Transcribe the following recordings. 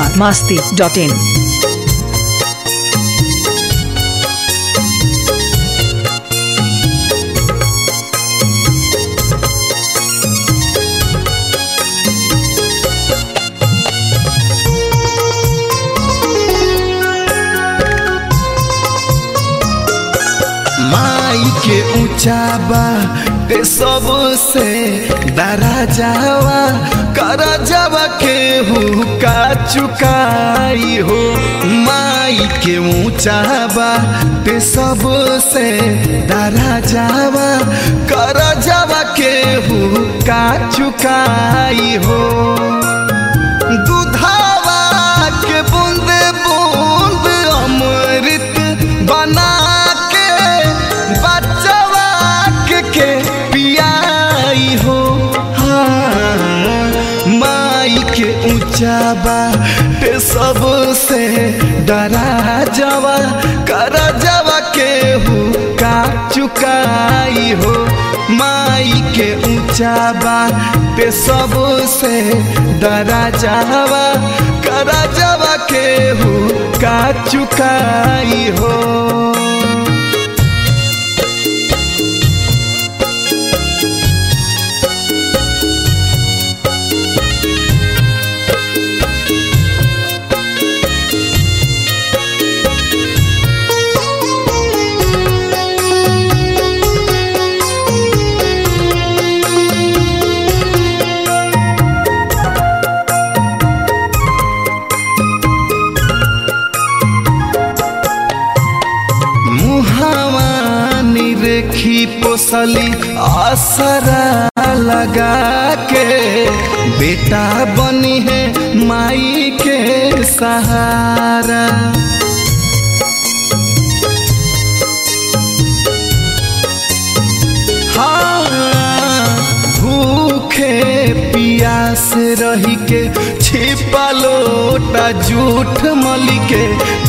biharmasti.in माई के ऊंचा बा ते सबसे दरा जावा कर जावा के हुका चुकाई हो। माई के ऊंचा बा ते सबसे दरा जावा कर जावा के हुका चुकाई हो। दूधावा के बूंद बूंद अमृत बना के पियाई हो। माई के ऊंचा बा ते सबसे डरा जावा कर जावा के हुका चुकाई हो। माई के ऊंचा बा ते सबसे डरा जावा कर जावा के हुका चुकाई हो। रेखी पोसली आसरा लगा के बेटा बनी है माई के सहारा। हाँ भूखे पियास रही के छिपा लोटा झूठ मली के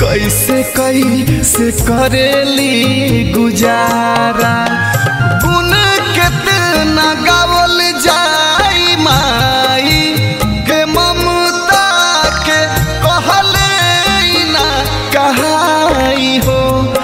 कैसे करेली गुजारा। गुन कितना गावल जाई माई के ममता के कहले ना कहाई हो।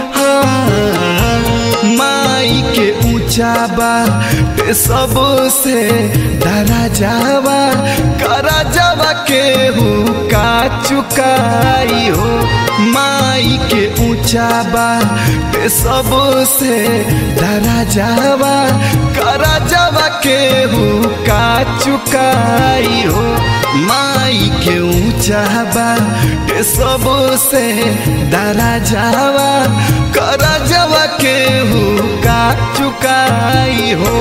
माई के ऊंचा बा ते सबसे डरा जावा करा जावा के हुका चुकाई हो। माई के ऊंचा बा ते सबसे डरा जावा करा जावा के हुका चुकाई हो। माई के ऊंचा बा ते सबसे डरा जावा करा जावा के हुका चुकाई हो।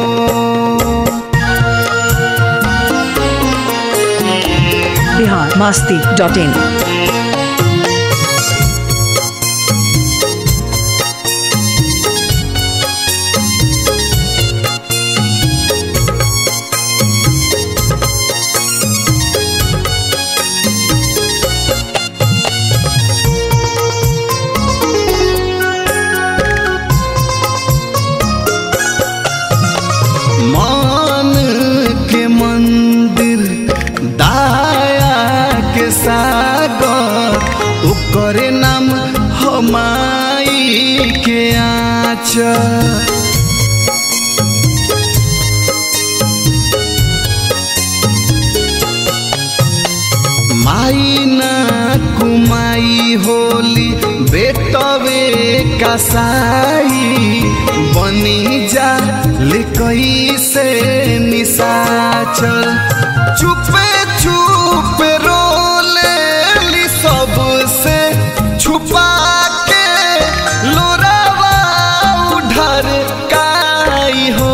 biharmasti.in मान के मंदिर दाया के सागर ओकरे नाम हमाई के आँचल। माई ना कुमाई होली बेटवे कसाई बनी जा ले कैसे निशाचल। चुपे चुपे रोले ली सबसे छुपा के लोरावा उधर काई हो।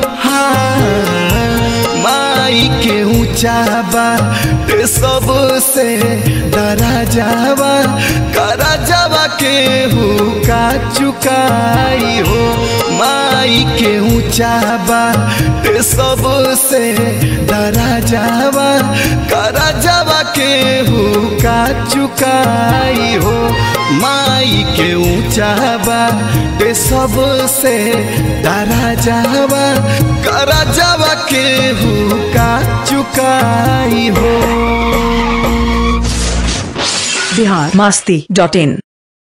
माई के ऊंचा बा ते सबसे डरा जावा करा जावा के हुका चुकाई हो। माई के ऊंचा बा ते सबसे डरा जावा करा जावा के हुका चुकाई हो। माई के ऊंचा बा ते सबसे डरा जावा करा जावा के हुका चुकाई हो। biharmasti.in